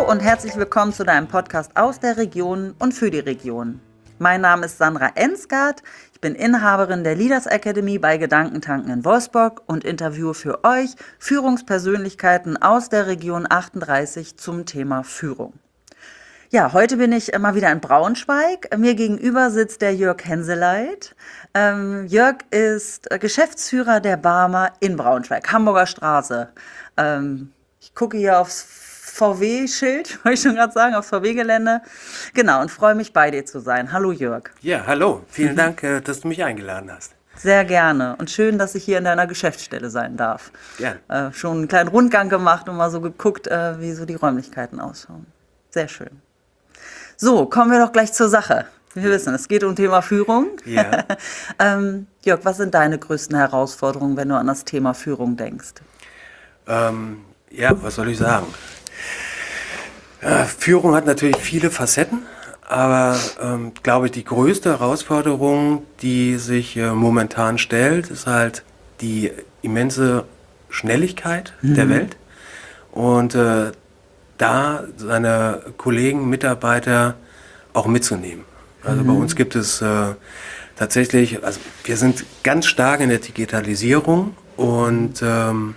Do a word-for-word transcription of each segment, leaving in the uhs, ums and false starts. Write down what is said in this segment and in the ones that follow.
und herzlich willkommen zu deinem Podcast aus der Region und für die Region. Mein Name ist Sandra Ensgard, ich bin Inhaberin der Leaders Academy bei Gedankentanken in Wolfsburg und interviewe für euch Führungspersönlichkeiten aus der Region achtunddreißig zum Thema Führung. Ja, heute bin ich mal wieder in Braunschweig. Mir gegenüber sitzt der Jörg Henseleit. Ähm, Jörg ist Geschäftsführer der Barmer in Braunschweig, Hamburger Straße. Ähm, ich gucke hier aufs V W-Schild, wollte ich schon gerade sagen, aufs V W-Gelände. Genau, und freue mich, bei dir zu sein. Hallo Jörg. Ja, hallo. Vielen mhm. Dank, dass du mich eingeladen hast. Sehr gerne. Und schön, dass ich hier in deiner Geschäftsstelle sein darf. Gerne. Äh, schon einen kleinen Rundgang gemacht und mal so geguckt, äh, wie so die Räumlichkeiten ausschauen. Sehr schön. So, kommen wir doch gleich zur Sache. Wir wissen, es geht um Thema Führung. Ja. ähm, Jörg, was sind deine größten Herausforderungen, wenn du an das Thema Führung denkst? Ähm, ja, was soll ich sagen? Ja, Führung hat natürlich viele Facetten, aber ähm, glaube ich, die größte Herausforderung, die sich äh, momentan stellt, ist halt die immense Schnelligkeit mhm. der Welt und äh, da seine Kollegen, Mitarbeiter auch mitzunehmen. Also mhm. bei uns gibt es äh, tatsächlich, also wir sind ganz stark in der Digitalisierung und ähm,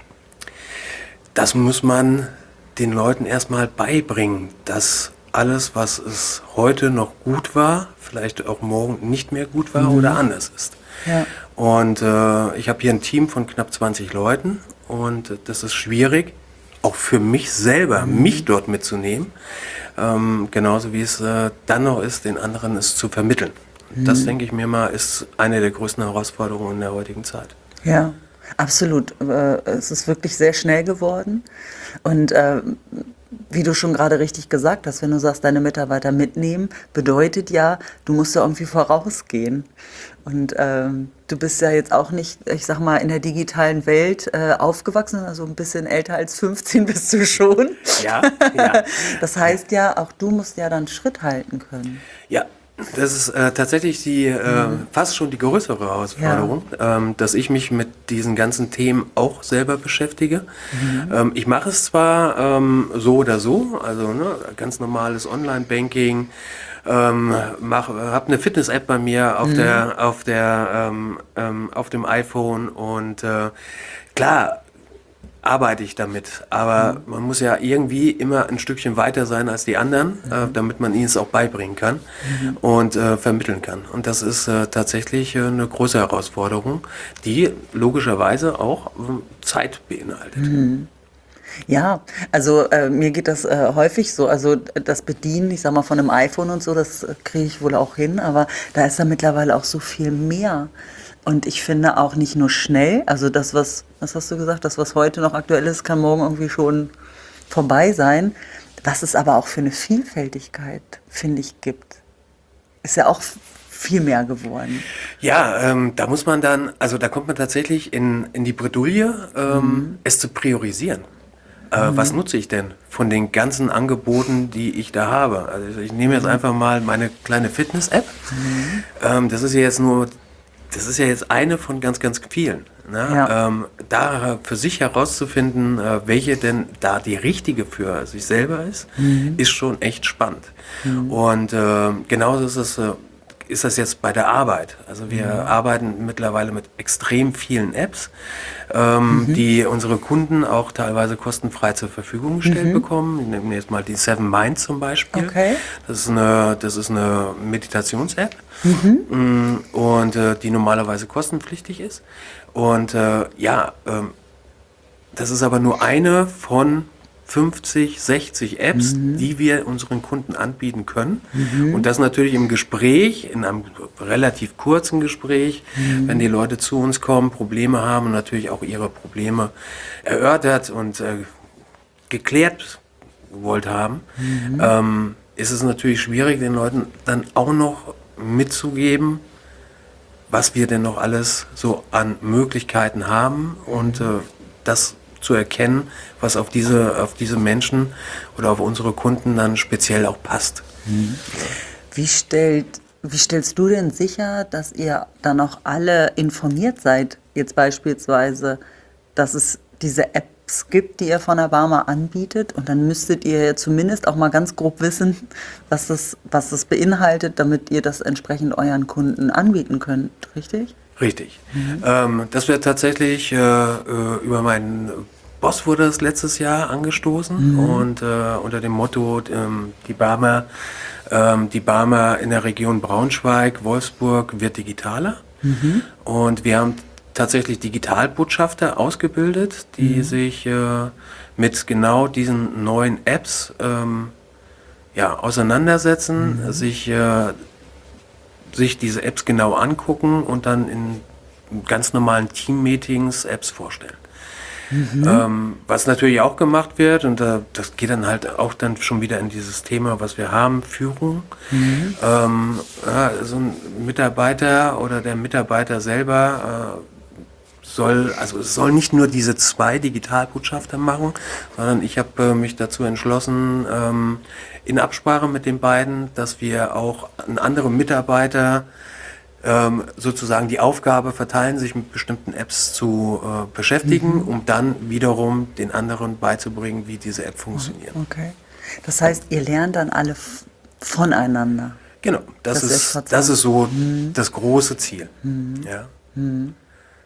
das muss man den Leuten erstmal beibringen, dass alles, was es heute noch gut war, vielleicht auch morgen nicht mehr gut war mhm. oder anders ist. Ja. Und äh, ich habe hier ein Team von knapp zwanzig Leuten und das ist schwierig, auch für mich selber, mhm. mich dort mitzunehmen, ähm, genauso wie es äh, dann noch ist, den anderen es zu vermitteln. Mhm. Das, denke ich mir mal, ist eine der größten Herausforderungen in der heutigen Zeit. Ja, absolut. Es ist wirklich sehr schnell geworden und äh, wie du schon gerade richtig gesagt hast, wenn du sagst, deine Mitarbeiter mitnehmen, bedeutet ja, du musst ja irgendwie vorausgehen. Und ähm, du bist ja jetzt auch nicht, ich sag mal, in der digitalen Welt äh, aufgewachsen, also ein bisschen älter als fünfzehn bist du schon. Ja, ja. Das heißt ja, auch du musst ja dann Schritt halten können. Ja. Das ist äh, tatsächlich die, äh, mhm. fast schon die größere Herausforderung, ja. ähm, dass ich mich mit diesen ganzen Themen auch selber beschäftige. Mhm. Ähm, ich mache es zwar ähm, so oder so, also ne, ganz normales Online-Banking, ähm, habe eine Fitness-App bei mir auf, mhm. der, auf, der, ähm, ähm, auf dem iPhone und äh, klar, arbeite ich damit, aber mhm. man muss ja irgendwie immer ein Stückchen weiter sein als die anderen, mhm. äh, damit man ihnen es auch beibringen kann mhm. und äh, vermitteln kann. Und das ist äh, tatsächlich äh, eine große Herausforderung, die logischerweise auch äh, Zeit beinhaltet. Mhm. Ja, also äh, mir geht das äh, häufig so, also das Bedienen, ich sag mal von einem iPhone und so, das kriege ich wohl auch hin, aber da ist ja mittlerweile auch so viel mehr. Und ich finde auch nicht nur schnell, also das, was, was hast du gesagt, das, was heute noch aktuell ist, kann morgen irgendwie schon vorbei sein. Was es aber auch für eine Vielfältigkeit, finde ich, gibt. Ist ja auch viel mehr geworden. Ja, ähm, da muss man dann, also da kommt man tatsächlich in, in die Bredouille, ähm, mhm. es zu priorisieren. Äh, mhm. Was nutze ich denn von den ganzen Angeboten, die ich da habe? Also ich nehme jetzt mhm. einfach mal meine kleine Fitness-App. Mhm. Ähm, das ist ja jetzt nur... Das ist ja jetzt eine von ganz, ganz vielen. Ne? Ja. Ähm, da für sich herauszufinden, äh, welche denn da die richtige für sich selber ist, mhm. ist schon echt spannend. Mhm. Und äh, genauso ist es, äh, ist das jetzt bei der Arbeit. Also wir mhm. arbeiten mittlerweile mit extrem vielen Apps, ähm, mhm. die unsere Kunden auch teilweise kostenfrei zur Verfügung gestellt mhm. bekommen. Ich nehme jetzt mal die Seven Mind zum Beispiel. Okay. Das ist eine, das ist eine Meditations-App. Mhm. Und äh, die normalerweise kostenpflichtig ist. Und äh, ja, ähm, das ist aber nur eine von fünfzig, sechzig Apps, mhm. die wir unseren Kunden anbieten können. Mhm. Und das natürlich im Gespräch, in einem relativ kurzen Gespräch, mhm. wenn die Leute zu uns kommen, Probleme haben und natürlich auch ihre Probleme erörtert und äh, geklärt gewollt haben, mhm. ähm, ist es natürlich schwierig, den Leuten dann auch noch mitzugeben, was wir denn noch alles so an Möglichkeiten haben und äh, das zu erkennen, was auf diese, auf diese Menschen oder auf unsere Kunden dann speziell auch passt. Mhm. Wie stellt, wie stellst du denn sicher, dass ihr dann auch alle informiert seid, jetzt beispielsweise, dass es diese App Apps gibt, die ihr von der Barmer anbietet. Und dann müsstet ihr ja zumindest auch mal ganz grob wissen, was das, was das beinhaltet, damit ihr das entsprechend euren Kunden anbieten könnt, richtig? Richtig. Mhm. Ähm, das wird tatsächlich äh, über meinen Boss wurde es letztes Jahr angestoßen, mhm. und äh, unter dem Motto ähm, die Barmer, ähm, die Barmer in der Region Braunschweig, Wolfsburg wird digitaler. Mhm. Und wir haben tatsächlich Digitalbotschafter ausgebildet, die mhm. sich äh, mit genau diesen neuen Apps ähm, ja, auseinandersetzen, mhm. sich, äh, sich diese Apps genau angucken und dann in ganz normalen Team-Meetings Apps vorstellen. Mhm. Ähm, was natürlich auch gemacht wird, und äh, das geht dann halt auch dann schon wieder in dieses Thema, was wir haben, Führung. Mhm. Ähm, ja, so ein Mitarbeiter oder der Mitarbeiter selber äh, soll, also es soll nicht nur diese zwei Digitalbotschafter machen, sondern ich habe äh, mich dazu entschlossen, ähm, in Absprache mit den beiden, dass wir auch einen anderen Mitarbeiter ähm, sozusagen die Aufgabe verteilen, sich mit bestimmten Apps zu äh, beschäftigen, mhm. um dann wiederum den anderen beizubringen, wie diese App funktioniert. Okay. Das heißt, ihr lernt dann alle f- voneinander. Genau, das, das ist, das ist so mhm. das große Ziel. Mhm. Ja. Mhm.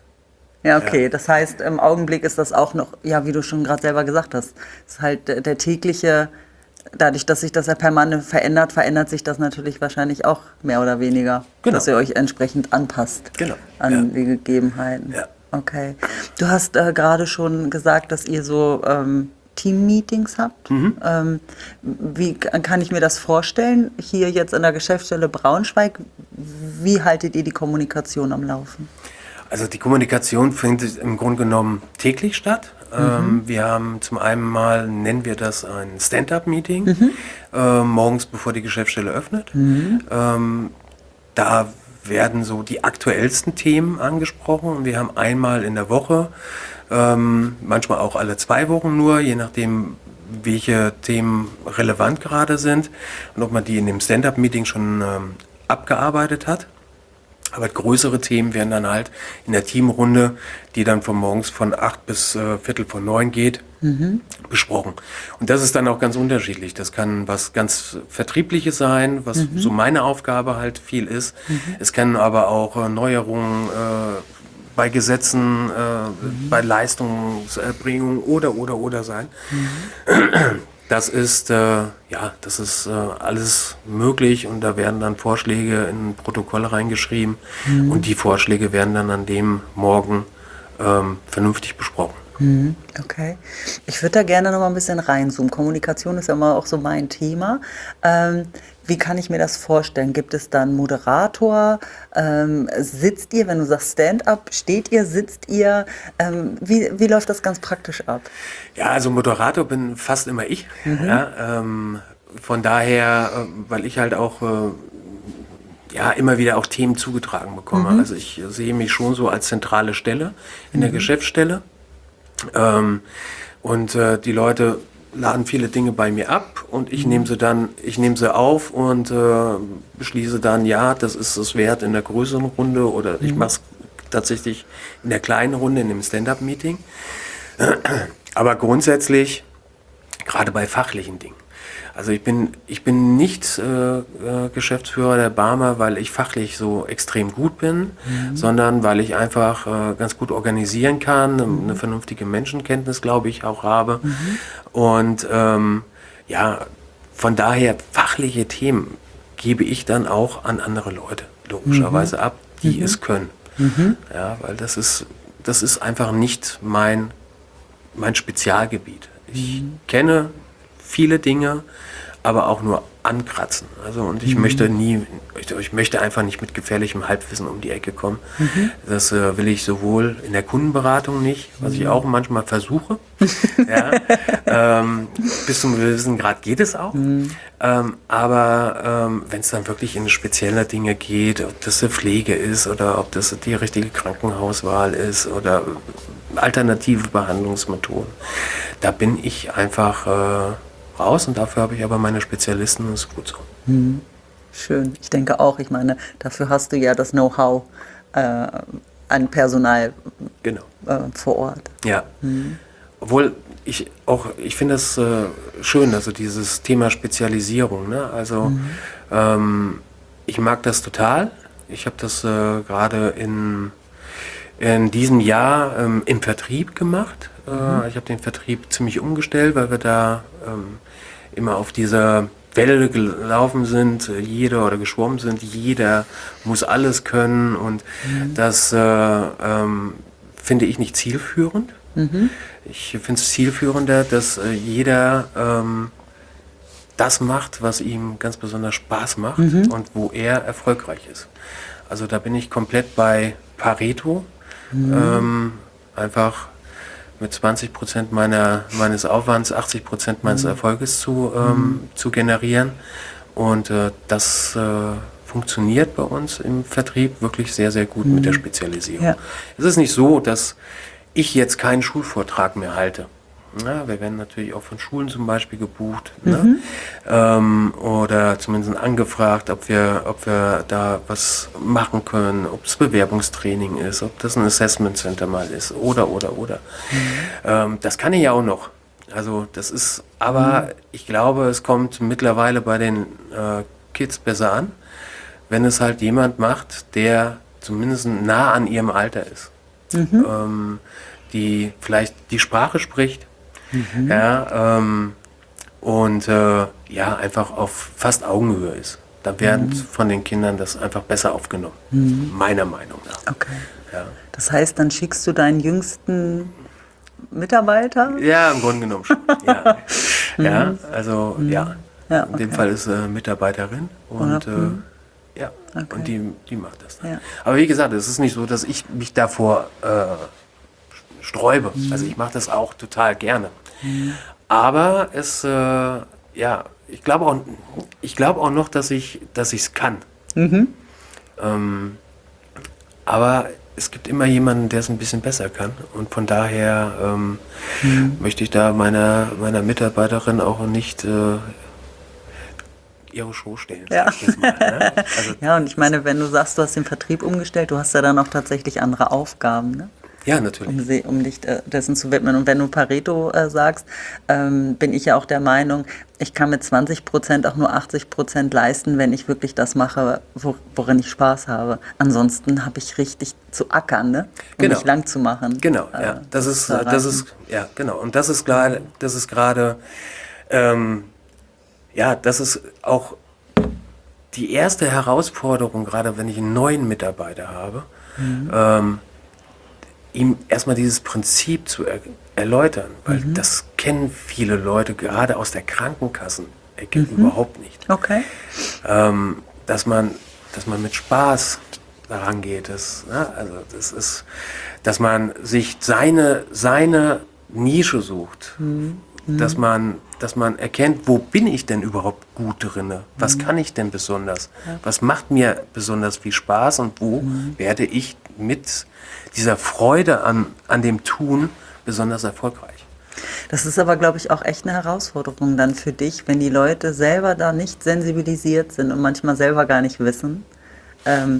Ja, okay. Ja. Das heißt, im Augenblick ist das auch noch, ja, wie du schon gerade selber gesagt hast, ist halt der, der tägliche, dadurch, dass sich das ja permanent verändert, verändert sich das natürlich wahrscheinlich auch mehr oder weniger, genau. dass ihr euch entsprechend anpasst genau. an ja. die Gegebenheiten. Ja. Okay. Du hast äh, gerade schon gesagt, dass ihr so ähm, Team-Meetings habt. Mhm. Ähm, wie kann ich mir das vorstellen? Hier jetzt in der Geschäftsstelle Braunschweig, wie haltet ihr die Kommunikation am Laufen? Also die Kommunikation findet im Grunde genommen täglich statt. Mhm. Ähm, wir haben zum einen mal, nennen wir das ein Stand-up-Meeting, mhm. äh, morgens bevor die Geschäftsstelle öffnet. Mhm. Ähm, da werden so die aktuellsten Themen angesprochen. Und wir haben einmal in der Woche, ähm, manchmal auch alle zwei Wochen nur, je nachdem, welche Themen relevant gerade sind und ob man die in dem Stand-up-Meeting schon ähm, abgearbeitet hat. Aber größere Themen werden dann halt in der Teamrunde, die dann von morgens von acht bis äh, Viertel vor neun geht, mhm. besprochen. Und das ist dann auch ganz unterschiedlich. Das kann was ganz Vertriebliches sein, was mhm. so meine Aufgabe halt viel ist. Mhm. Es können aber auch äh, Neuerungen äh, bei Gesetzen, äh, mhm. bei Leistungserbringung oder, oder, oder sein. Mhm. Das ist, äh, ja, das ist äh, alles möglich und da werden dann Vorschläge in Protokolle reingeschrieben mhm. und die Vorschläge werden dann an dem Morgen ähm, vernünftig besprochen. Mhm. Okay. Ich würde da gerne noch mal ein bisschen reinzoomen. Kommunikation ist ja immer auch so mein Thema. Ähm, wie kann ich mir das vorstellen? Gibt es da einen Moderator? Ähm, sitzt ihr, wenn du sagst Stand-up, steht ihr, sitzt ihr? Ähm, wie, wie läuft das ganz praktisch ab? Ja, also Moderator bin fast immer ich. Mhm. Ja, ähm, von daher, äh, weil ich halt auch äh, ja, immer wieder auch Themen zugetragen bekomme. Mhm. Also ich sehe mich schon so als zentrale Stelle in mhm. der Geschäftsstelle. Ähm, und äh, die Leute laden viele Dinge bei mir ab und ich mhm. nehme sie dann, ich nehme sie auf und äh, beschließe dann, ja, das ist es wert in der größeren Runde oder mhm. ich mache es tatsächlich in der kleinen Runde, in dem Stand-up-Meeting. Aber grundsätzlich, gerade bei fachlichen Dingen. Also ich bin, ich bin nicht äh, äh, Geschäftsführer der Barmer, weil ich fachlich so extrem gut bin, mhm. sondern weil ich einfach äh, ganz gut organisieren kann, mhm. eine vernünftige Menschenkenntnis, glaube ich, auch habe. Mhm. Und ähm, ja, von daher fachliche Themen gebe ich dann auch an andere Leute, logischerweise mhm. ab, die mhm. es können. Mhm. Ja, weil das ist, das ist einfach nicht mein, mein Spezialgebiet. Ich mhm. kenne viele Dinge, aber auch nur ankratzen. Also und ich mhm. möchte nie, ich, ich möchte einfach nicht mit gefährlichem Halbwissen um die Ecke kommen. Mhm. Das äh, will ich sowohl in der Kundenberatung nicht, was mhm. ich auch manchmal versuche. ja, ähm, bis zum gewissen Grad geht es auch. Mhm. Ähm, aber ähm, wenn es dann wirklich in spezielle Dinge geht, ob das eine Pflege ist oder ob das die richtige Krankenhauswahl ist oder alternative Behandlungsmethoden, da bin ich einfach äh, raus und dafür habe ich aber meine Spezialisten und das ist gut so. Hm. Schön. Ich denke auch, ich meine, dafür hast du ja das Know-how äh, an Personal genau. äh, vor Ort. Ja. Hm. obwohl ich auch, ich finde es äh, schön, also dieses Thema Spezialisierung, ne? Also mhm. ähm, ich mag das total. Ich habe das äh, gerade in, in diesem Jahr ähm, im Vertrieb gemacht. Äh, mhm. Ich habe den Vertrieb ziemlich umgestellt, weil wir da ähm, immer auf dieser Welle gelaufen sind, jeder oder geschwommen sind, jeder muss alles können und mhm. das äh, ähm, finde ich nicht zielführend. Mhm. Ich finde es zielführender, dass äh, jeder ähm, das macht, was ihm ganz besonders Spaß macht mhm. und wo er erfolgreich ist. Also da bin ich komplett bei Pareto, mhm. ähm, einfach mit zwanzig Prozent meiner, meines Aufwands achtzig Prozent meines mhm. Erfolges zu, ähm, mhm. zu generieren. Und äh, das äh, funktioniert bei uns im Vertrieb wirklich sehr, sehr gut mhm. mit der Spezialisierung. Ja. Es ist nicht so, dass ich jetzt keinen Schulvortrag mehr halte. Ja, wir werden natürlich auch von Schulen zum Beispiel gebucht, mhm. ne? ähm, oder zumindest angefragt, ob wir, ob wir da was machen können, ob es Bewerbungstraining ist, ob das ein Assessment Center mal ist oder, oder, oder. Mhm. Ähm, das kann ich ja auch noch. Also das ist, aber mhm. ich glaube, es kommt mittlerweile bei den äh, Kids besser an, wenn es halt jemand macht, der zumindest nah an ihrem Alter ist. Mhm. Ähm, die vielleicht die Sprache spricht, mhm. ja, ähm, und äh, ja, einfach auf fast Augenhöhe ist. Da werden mhm. von den Kindern das einfach besser aufgenommen, mhm. meiner Meinung nach. Okay. Ja. Das heißt, dann schickst du deinen jüngsten Mitarbeiter? Ja, im Grunde genommen schon. ja. ja, also mhm. ja, ja okay. in dem Fall ist äh, Mitarbeiterin und äh, ja, okay. und die, die macht das dann. Ja. Aber wie gesagt, es ist nicht so, dass ich mich davor äh, sträube. Mhm. Also ich mache das auch total gerne. Mhm. Aber es, äh, ja, ich glaube auch, ich glaube auch noch, dass ich, dass ich es kann. Mhm. Ähm, aber es gibt immer jemanden, der es ein bisschen besser kann. Und von daher ähm, mhm. möchte ich da meiner, meiner Mitarbeiterin auch nicht äh, ihre Show stellen. Ja. Mal, ne? Also, ja, und ich meine, wenn du sagst, du hast den Vertrieb umgestellt, du hast ja dann auch tatsächlich andere Aufgaben, ne? Ja, natürlich. Um, sie, um dich äh, dessen zu widmen. Und wenn du Pareto äh, sagst, ähm, bin ich ja auch der Meinung, ich kann mit zwanzig Prozent auch nur achtzig Prozent leisten, wenn ich wirklich das mache, wo, worin ich Spaß habe. Ansonsten habe ich richtig zu ackern, ne? Um genau. mich lang zu machen. Genau, äh, ja. Das, das ist, das ist, ja, genau. Und das ist gerade, das ist gerade, ähm, ja, das ist auch die erste Herausforderung, gerade wenn ich einen neuen Mitarbeiter habe, mhm. ähm, ihm erstmal dieses Prinzip zu er erläutern, weil mhm. das kennen viele Leute gerade aus der Krankenkassenecke mhm. überhaupt nicht. Okay. Ähm, dass man, dass man mit Spaß daran geht, das, ne? Also das ist, dass man sich seine, seine Nische sucht, mhm. dass man, dass man erkennt, wo bin ich denn überhaupt gut drinne? Was mhm. kann ich denn besonders? Ja. Was macht mir besonders viel Spaß und wo mhm. werde ich mit dieser Freude an, an dem Tun besonders erfolgreich? Das ist aber, glaube ich, auch echt eine Herausforderung dann für dich, wenn die Leute selber da nicht sensibilisiert sind und manchmal selber gar nicht wissen, ähm,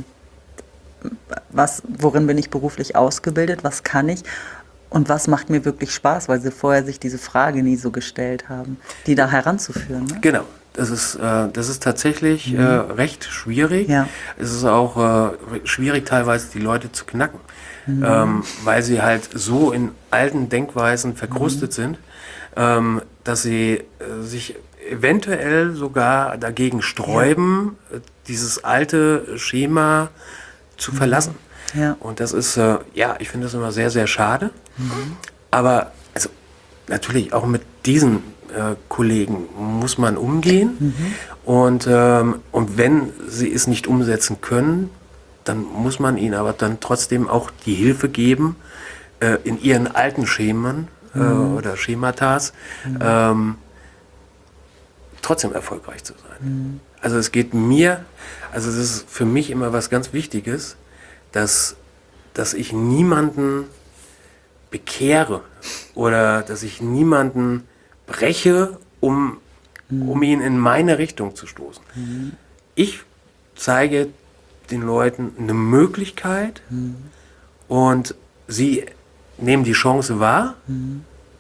was, worin bin ich beruflich ausgebildet, was kann ich und was macht mir wirklich Spaß, weil sie vorher sich diese Frage nie so gestellt haben, die da heranzuführen. Ne? Genau. Das ist, äh, das ist tatsächlich mhm. äh, recht schwierig. Ja. Es ist auch äh, schwierig, teilweise die Leute zu knacken, mhm. ähm, weil sie halt so in alten Denkweisen verkrustet mhm. sind, ähm, dass sie äh, sich eventuell sogar dagegen sträuben, ja. dieses alte Schema zu mhm. verlassen. Ja. Und das ist, äh, ja, ich finde das immer sehr, sehr schade. Mhm. Aber also natürlich auch mit diesen äh, Kollegen muss man umgehen. Mhm. Und, ähm, und wenn sie es nicht umsetzen können, dann muss man ihnen aber dann trotzdem auch die Hilfe geben, äh, in ihren alten Schemen äh, mhm. oder Schematas mhm. ähm, trotzdem erfolgreich zu sein. Mhm. Also es geht mir, also es ist für mich immer was ganz Wichtiges, dass, dass ich niemanden bekehre oder dass ich niemanden breche, um, mhm. um ihn in meine Richtung zu stoßen. Mhm. Ich zeige den Leuten eine Möglichkeit mhm. und sie nehmen die Chance wahr mhm.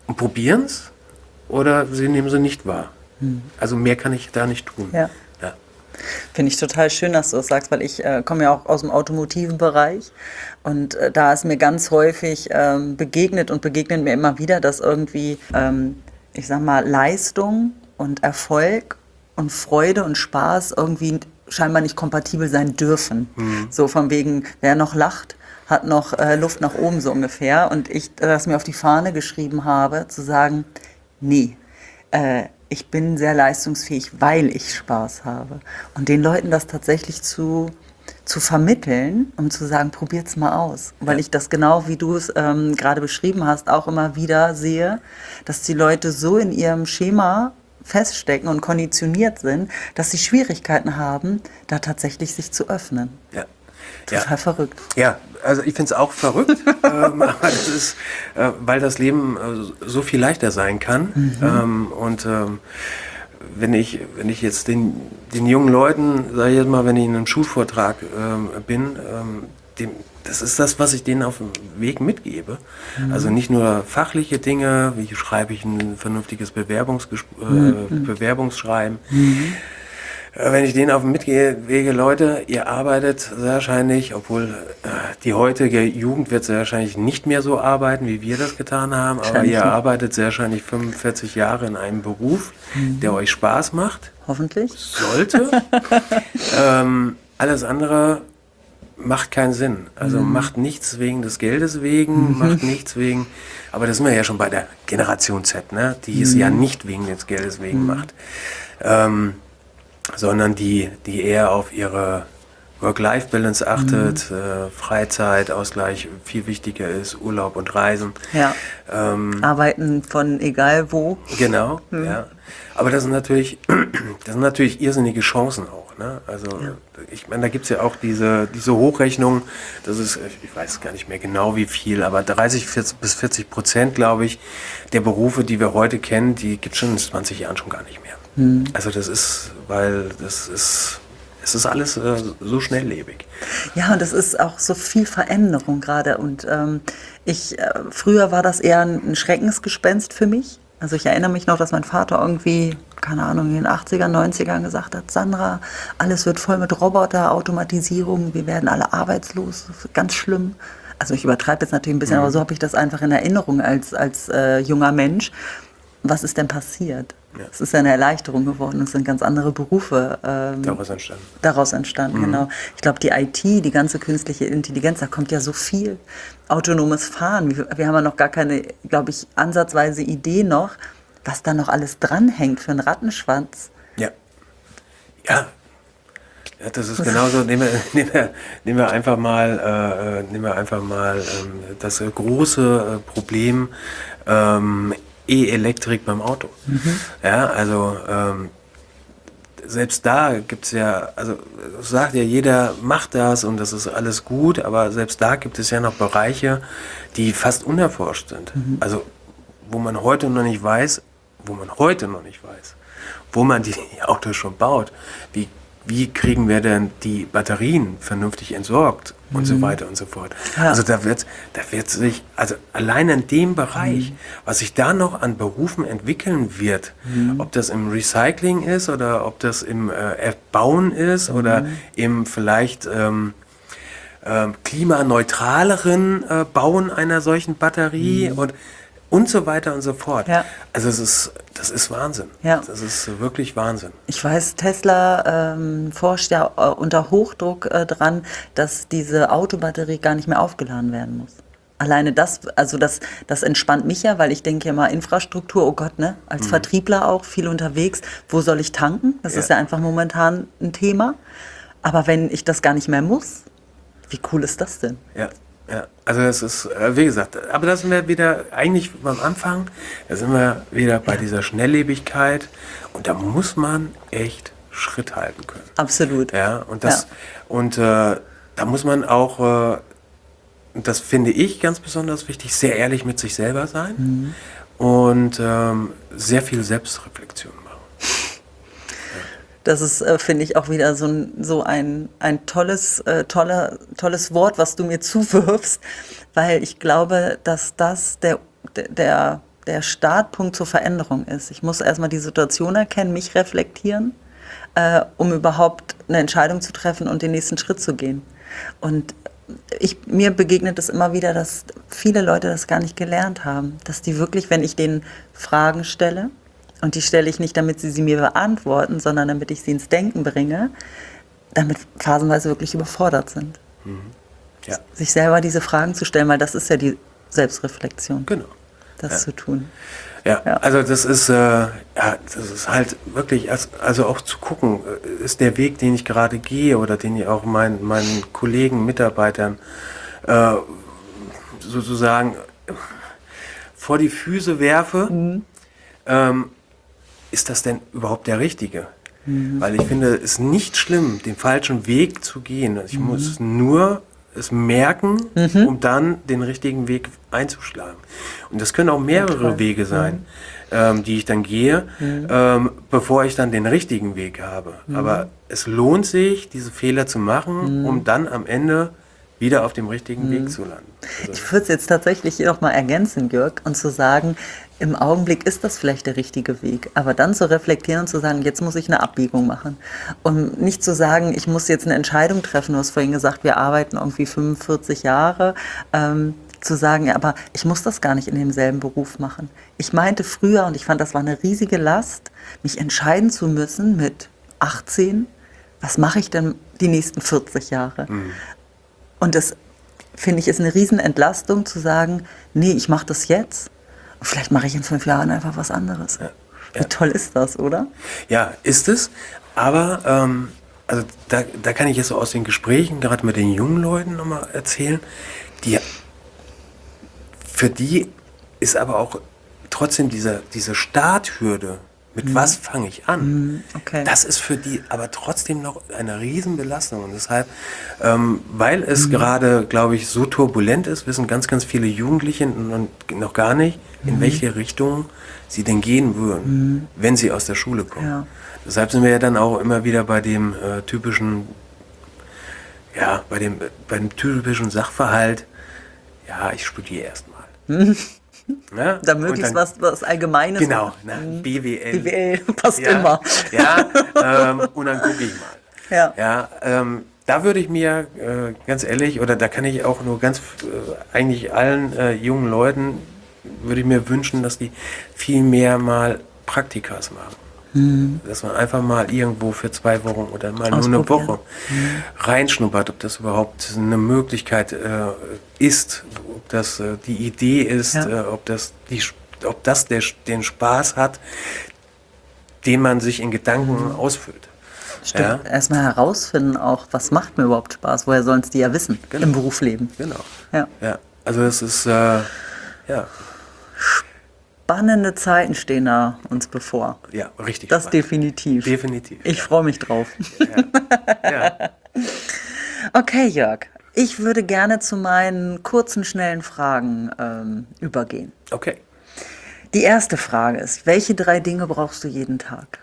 und probieren es oder sie nehmen sie nicht wahr. Hm. Also mehr kann ich da nicht tun. Ja. Ja. Finde ich total schön, dass du das sagst, weil ich äh, komme ja auch aus dem automotiven Bereich und äh, da ist mir ganz häufig ähm, begegnet und begegnet mir immer wieder, dass irgendwie, ähm, ich sag mal, Leistung und Erfolg und Freude und Spaß irgendwie scheinbar nicht kompatibel sein dürfen. Mhm. So von wegen, wer noch lacht, hat noch äh, Luft nach oben so ungefähr. Und ich das mir auf die Fahne geschrieben habe, zu sagen, nee, äh, ich bin sehr leistungsfähig, weil ich Spaß habe. Und den Leuten das tatsächlich zu, zu vermitteln, um zu sagen, probiert's mal aus. Weil ja. ich das genau, wie du es ähm, gerade beschrieben hast, auch immer wieder sehe, dass die Leute so in ihrem Schema feststecken und konditioniert sind, dass sie Schwierigkeiten haben, da tatsächlich sich zu öffnen. Ja. Total ja. verrückt. Ja, also ich finde es auch verrückt, ähm, aber das ist, äh, weil das Leben äh, so viel leichter sein kann. Mhm. Ähm, und ähm, wenn ich, wenn ich jetzt den, den jungen Leuten, sage ich jetzt mal, wenn ich in einem Schulvortrag ähm, bin, ähm, dem, das ist das, was ich denen auf dem Weg mitgebe. Mhm. Also nicht nur fachliche Dinge, wie schreibe ich ein vernünftiges Bewerbungsges- äh, mhm. Bewerbungsschreiben. Mhm. Wenn ich denen auf dem mitgebe, Leute, ihr arbeitet sehr wahrscheinlich, obwohl äh, die heutige Jugend wird sehr wahrscheinlich nicht mehr so arbeiten, wie wir das getan haben, aber ihr arbeitet sehr wahrscheinlich fünfundvierzig Jahre in einem Beruf, mhm. der euch Spaß macht. Hoffentlich. Sollte. ähm, alles andere macht keinen Sinn. Also mhm. macht nichts wegen des Geldes wegen, mhm. macht nichts wegen, aber das sind wir ja schon bei der Generation Z, ne? Die mhm. es ja nicht wegen des Geldes wegen mhm. macht. Ähm, sondern die, die eher auf ihre Work-Life-Balance achtet, mhm. äh, Freizeitausgleich viel wichtiger ist, Urlaub und Reisen. Ja. Ähm, Arbeiten von egal wo. Genau, mhm. ja. Aber das sind natürlich, das sind natürlich irrsinnige Chancen auch. Ne? Also ja. ich meine, da gibt es ja auch diese, diese Hochrechnung, das ist, ich weiß gar nicht mehr genau wie viel, aber dreißig bis vierzig Prozent, glaube ich, der Berufe, die wir heute kennen, die gibt es schon in zwanzig Jahren schon gar nicht mehr. Mhm. Also das ist, weil das ist, es ist alles äh, so schnelllebig. Ja, und es ist auch so viel Veränderung gerade. Und ähm, ich, äh, früher war das eher ein, ein Schreckensgespenst für mich. Also ich erinnere mich noch, dass mein Vater irgendwie, keine Ahnung, in den achtzigern, neunzigern gesagt hat, Sandra, alles wird voll mit Roboter, Automatisierung, wir werden alle arbeitslos, das ist ganz schlimm. Also ich übertreibe jetzt natürlich ein bisschen, mhm. aber so habe ich das einfach in Erinnerung als, als äh, junger Mensch. Was ist denn passiert? Ja. Es ist ja eine Erleichterung geworden, es sind ganz andere Berufe ähm, daraus entstanden. Daraus entstanden, mhm. genau. Ich glaube, die I T, die ganze künstliche Intelligenz, da kommt ja so viel. Autonomes Fahren, wir, wir haben ja noch gar keine, glaube ich, ansatzweise Idee noch, was da noch alles dranhängt für einen Rattenschwanz. Ja, ja. Ja, das ist genauso. Nehmen wir, nehmen wir, nehmen wir einfach mal, äh, nehmen wir einfach mal ähm, das große äh, Problem ähm, E-Elektrik beim Auto. Mhm. Ja, also ähm, selbst da gibt es ja, also sagt ja jeder, macht das und das ist alles gut, aber selbst da gibt es ja noch Bereiche, die fast unerforscht sind. Mhm. Also wo man heute noch nicht weiß, wo man heute noch nicht weiß, wo man die Autos schon baut, wie Wie kriegen wir denn die Batterien vernünftig entsorgt und mhm. so weiter und so fort. Ja. Also da wird, da wird sich, also allein in dem Bereich, mhm. was sich da noch an Berufen entwickeln wird, mhm. ob das im Recycling ist oder ob das im äh, Bauen ist mhm. oder im vielleicht ähm, äh, klimaneutraleren äh, Bauen einer solchen Batterie mhm. und und so weiter und so fort. Ja. Also es ist, das ist Wahnsinn. Ja. Das ist wirklich Wahnsinn. Ich weiß, Tesla ähm, forscht ja äh, unter Hochdruck äh, dran, dass diese Autobatterie gar nicht mehr aufgeladen werden muss. Alleine das, also das, das entspannt mich ja, weil ich denke ja mal, Infrastruktur, oh Gott, ne? Als mhm. Vertriebler auch, viel unterwegs, wo soll ich tanken? Das ja. ist ja einfach momentan ein Thema. Aber wenn ich das gar nicht mehr muss, wie cool ist das denn? Ja. Ja, also das ist, wie gesagt, aber da sind wir wieder eigentlich beim Anfang, da sind wir wieder bei dieser Schnelllebigkeit und da muss man echt Schritt halten können. Absolut. Ja, und das, ja. und äh, da muss man auch, äh, das finde ich ganz besonders wichtig, sehr ehrlich mit sich selber sein mhm. und ähm, sehr viel Selbstreflexion machen. Das ist, äh, finde ich, auch wieder so ein, so ein, ein tolles, äh, tolle, tolles Wort, was du mir zuwirfst, weil ich glaube, dass das der, der, der Startpunkt zur Veränderung ist. Ich muss erstmal die Situation erkennen, mich reflektieren, äh, um überhaupt eine Entscheidung zu treffen und den nächsten Schritt zu gehen. Und ich, mir begegnet es immer wieder, dass viele Leute das gar nicht gelernt haben. Dass die wirklich, wenn ich denen Fragen stelle, und die stelle ich nicht, damit sie sie mir beantworten, sondern damit ich sie ins Denken bringe, damit phasenweise wirklich überfordert sind. Mhm. Ja. Sich selber diese Fragen zu stellen, weil das ist ja die Selbstreflexion. Genau. Das Ja. zu tun. Ja, Ja. also das ist, äh, ja, das ist halt wirklich, als- also auch zu gucken, äh, ist der Weg, den ich gerade gehe oder den ich auch meinen, meinen Kollegen, Mitarbeitern äh, sozusagen vor die Füße werfe, Mhm. ähm, ist das denn überhaupt der richtige? Weil ich finde, es ist nicht schlimm, den falschen Weg zu gehen. Ich muss nur es merken, um dann den richtigen Weg einzuschlagen. Und das können auch mehrere toll. Wege sein, ähm, die ich dann gehe, ähm, bevor ich dann den richtigen Weg habe. Aber es lohnt sich, diese Fehler zu machen, um dann am Ende wieder auf dem richtigen Weg zu landen. Also, Ich würde es jetzt tatsächlich noch mal ergänzen, Jörg, und zu sagen, im Augenblick ist das vielleicht der richtige Weg, aber dann zu reflektieren und zu sagen, jetzt muss ich eine Abbiegung machen. Und nicht zu sagen, ich muss jetzt eine Entscheidung treffen. Du hast vorhin gesagt, wir arbeiten irgendwie fünfundvierzig Jahre. Ähm, zu sagen, ja, aber ich muss das gar nicht in demselben Beruf machen. Ich meinte früher, und ich fand, das war eine riesige Last, mich entscheiden zu müssen mit achtzehn, was mache ich denn die nächsten vierzig Jahre? Und das, finde ich, ist eine Riesenentlastung zu sagen, nee, ich mache das jetzt und vielleicht mache ich in fünf Jahren einfach was anderes. Ja. Wie toll ist das, oder? Ja, ist es. Aber ähm, also da, da kann ich jetzt so aus den Gesprächen, gerade mit den jungen Leuten nochmal erzählen, die, für die ist aber auch trotzdem diese, diese Starthürde, mit was fange ich an? okay. Das ist für die aber trotzdem noch eine Riesenbelastung. Und deshalb, ähm, weil es gerade, glaube ich, so turbulent ist, wissen ganz, ganz viele Jugendliche und noch gar nicht, in welche Richtung sie denn gehen würden, wenn sie aus der Schule kommen. Ja. Deshalb sind wir ja dann auch immer wieder bei dem äh, typischen, ja, bei dem, bei dem typischen Sachverhalt, ja, ich studiere erstmal. Ja? Da Und möglichst dann- was, was Allgemeines. Genau, na, B W L. B W L passt ja, immer. Ja, ähm, und dann gucke ich mal. Ja. Ja, ähm, da würde ich mir äh, ganz ehrlich, oder da kann ich auch nur ganz, äh, eigentlich allen äh, jungen Leuten, würde ich mir wünschen, dass die viel mehr mal Praktikas machen. Mhm. Dass man einfach mal irgendwo für zwei Wochen oder mal nur eine Ausprobieren. Woche reinschnuppert, ob das überhaupt eine Möglichkeit äh, ist, ob das äh, die Idee ist, Ja. äh, ob das, die, ob das der, den Spaß hat, den man sich in Gedanken ausfüllt. Stimmt. Ja? Erstmal herausfinden auch, was macht mir überhaupt Spaß? Woher sollen es die ja wissen Genau. im Berufsleben? Genau. Ja. Ja, also es ist, äh, ja, Spannende Zeiten stehen da uns bevor. ja, richtig Das spannend. definitiv. Definitiv. Ich ja. freue mich drauf. Ja. Okay, Jörg. Ich würde gerne zu meinen kurzen, schnellen Fragen ähm, übergehen. Okay. Die erste Frage ist, welche drei Dinge brauchst du jeden Tag?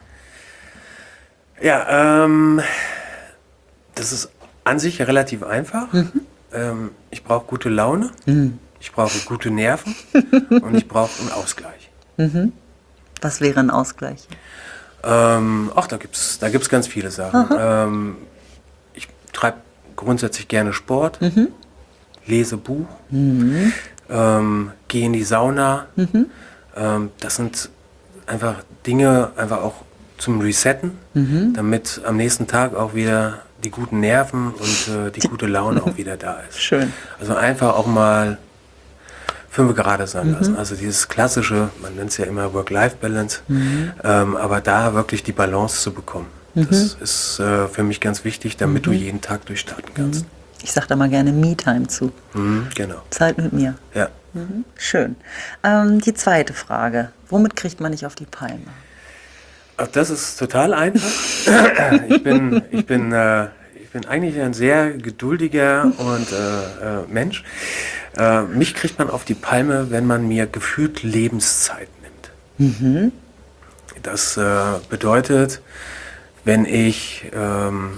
Ja, ähm, das ist an sich relativ einfach. Mhm. Ähm, ich brauche gute Laune, ich brauche gute Nerven und ich brauche einen Ausgleich. Was wäre ein Ausgleich? Ähm, ach, da gibt's, da gibt's ganz viele Sachen. Ähm, ich treibe grundsätzlich gerne Sport, lese Buch, ähm, gehe in die Sauna. Ähm, das sind einfach Dinge, einfach auch zum Resetten, damit am nächsten Tag auch wieder die guten Nerven und äh, die gute Laune auch wieder da ist. Schön. Also einfach auch mal fünf gerade sein lassen. Also dieses klassische, man nennt es ja immer Work-Life-Balance, ähm, aber da wirklich die Balance zu bekommen. Das ist äh, für mich ganz wichtig, damit du jeden Tag durchstarten kannst. Ich sage da mal gerne Me-Time zu. Mhm, genau. Zeit mit mir. Ja. Schön. Ähm, die zweite Frage. Womit kriegt man nicht auf die Palme? Ach, das ist total einfach. ich bin, ich bin, äh, ich bin eigentlich ein sehr geduldiger und äh, äh, Mensch. Äh, mich kriegt man auf die Palme, wenn man mir gefühlt Lebenszeit nimmt. Das äh, bedeutet, wenn ich ähm,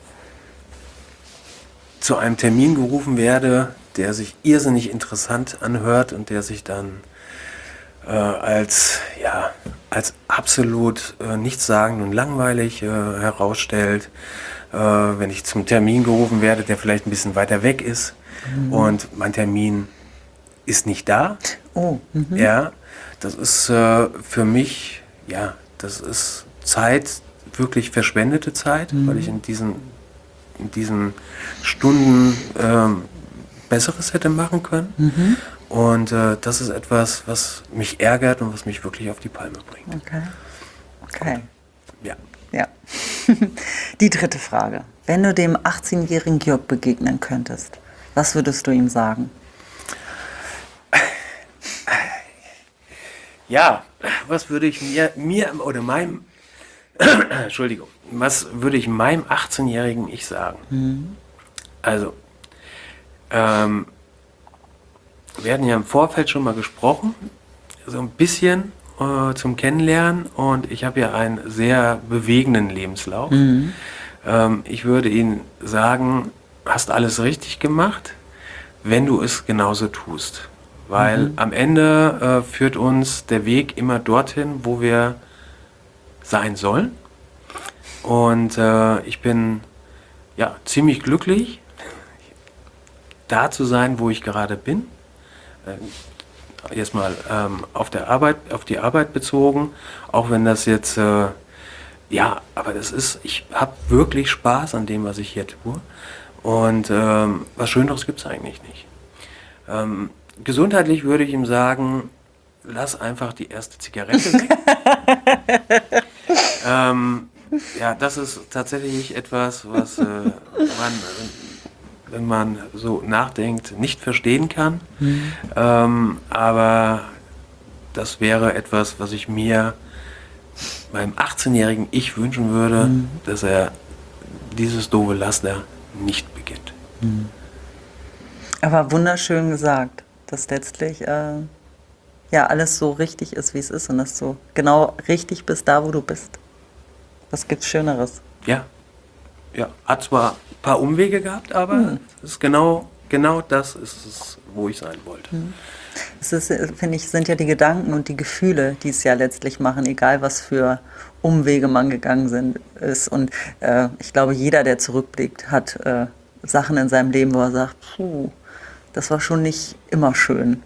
zu einem Termin gerufen werde, der sich irrsinnig interessant anhört und der sich dann äh, als, ja, als absolut äh, nichtssagend und langweilig äh, herausstellt, äh, wenn ich zum Termin gerufen werde, der vielleicht ein bisschen weiter weg ist mhm. und mein Termin ist nicht da. Oh. Mhm. Ja, das ist äh, für mich, ja, das ist Zeit, wirklich verschwendete Zeit, mhm. weil ich in diesen, in diesen Stunden ähm, Besseres hätte machen können. Mhm. Und äh, das ist etwas, was mich ärgert und was mich wirklich auf die Palme bringt. Okay. Okay. Und, ja. Ja. Die dritte Frage. Wenn du dem achtzehnjährigen Jörg begegnen könntest, was würdest du ihm sagen? Ja, was würde ich mir, mir oder meinem, Entschuldigung, was würde ich meinem achtzehnjährigen Ich sagen? Mhm. Also, ähm, wir hatten ja im Vorfeld schon mal gesprochen, so ein bisschen äh, zum Kennenlernen und ich habe ja einen sehr bewegenden Lebenslauf. Mhm. Ähm, ich würde Ihnen sagen, hast alles richtig gemacht, wenn du es genauso tust. Weil mhm. am Ende äh, führt uns der Weg immer dorthin, wo wir sein sollen. Und äh, ich bin ja ziemlich glücklich, da zu sein, wo ich gerade bin. Äh, erstmal ähm, auf der Arbeit, auf die Arbeit bezogen, auch wenn das jetzt äh, ja, aber das ist, ich habe wirklich Spaß an dem, was ich hier tue. Und ähm, was Schöneres gibt es eigentlich nicht. Ähm, Gesundheitlich würde ich ihm sagen, lass einfach die erste Zigarette weg. ähm, ja, das ist tatsächlich etwas, was äh, man, wenn man so nachdenkt, nicht verstehen kann. Mhm. Ähm, aber das wäre etwas, was ich mir meinem achtzehnjährigen Ich wünschen würde, mhm. dass er dieses doofe Laster nicht beginnt. Mhm. Aber wunderschön gesagt, dass letztlich äh, ja alles so richtig ist, wie es ist und dass du genau richtig bist, da wo du bist. Was gibt's Schöneres? Ja, ja, hat zwar ein paar Umwege gehabt, aber hm. es ist genau, genau das ist es, wo ich sein wollte. Hm. Es ist, finde ich, sind ja die Gedanken und die Gefühle, die es ja letztlich machen, egal was für Umwege man gegangen sind, ist. Und äh, ich glaube, jeder, der zurückblickt, hat äh, Sachen in seinem Leben, wo er sagt, puh, das war schon nicht immer schön.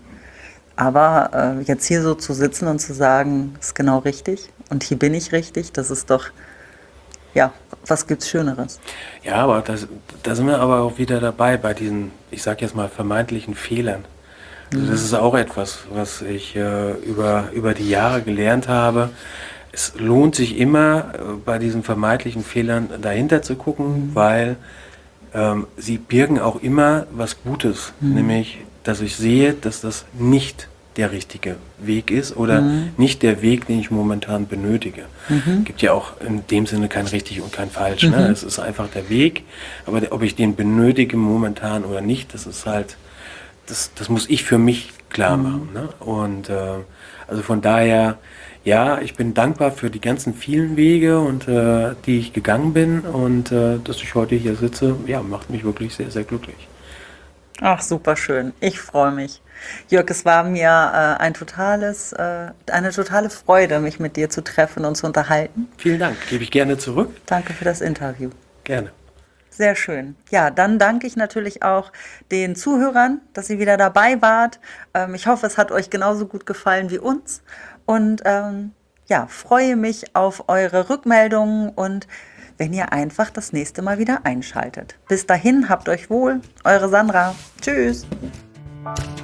Aber äh, jetzt hier so zu sitzen und zu sagen, ist genau richtig und hier bin ich richtig, das ist doch, ja, was gibt's Schöneres? Ja, aber das, da sind wir aber auch wieder dabei bei diesen, ich sag jetzt mal, vermeintlichen Fehlern. Also das ist auch etwas, was ich äh, über, über die Jahre gelernt habe. Es lohnt sich immer, äh, bei diesen vermeintlichen Fehlern dahinter zu gucken, mhm. weil ähm, sie birgen auch immer was Gutes. Mhm. Nämlich, dass ich sehe, dass das nicht der richtige Weg ist oder mhm. nicht der Weg, den ich momentan benötige. Mhm. Gibt ja auch in dem Sinne kein richtig und kein falsch. Mhm. Ne? Es ist einfach der Weg, aber der, ob ich den benötige momentan oder nicht, das ist halt, das, das muss ich für mich klar machen. Mhm. Ne? Und äh, also von daher, ja, ich bin dankbar für die ganzen vielen Wege, und äh, die ich gegangen bin, und äh, dass ich heute hier sitze, ja, macht mich wirklich sehr, sehr glücklich. Ach, super schön. Ich freue mich. Jörg, es war mir äh, ein totales, äh, eine totale Freude, mich mit dir zu treffen und zu unterhalten. Vielen Dank. Gebe ich gerne zurück. Danke für das Interview. Gerne. Sehr schön. Ja, dann danke ich natürlich auch den Zuhörern, dass ihr wieder dabei wart. Ähm, ich hoffe, es hat euch genauso gut gefallen wie uns. Und ähm, ja, freue mich auf eure Rückmeldungen und wenn ihr einfach das nächste Mal wieder einschaltet. Bis dahin, habt euch wohl. Eure Sandra. Tschüss.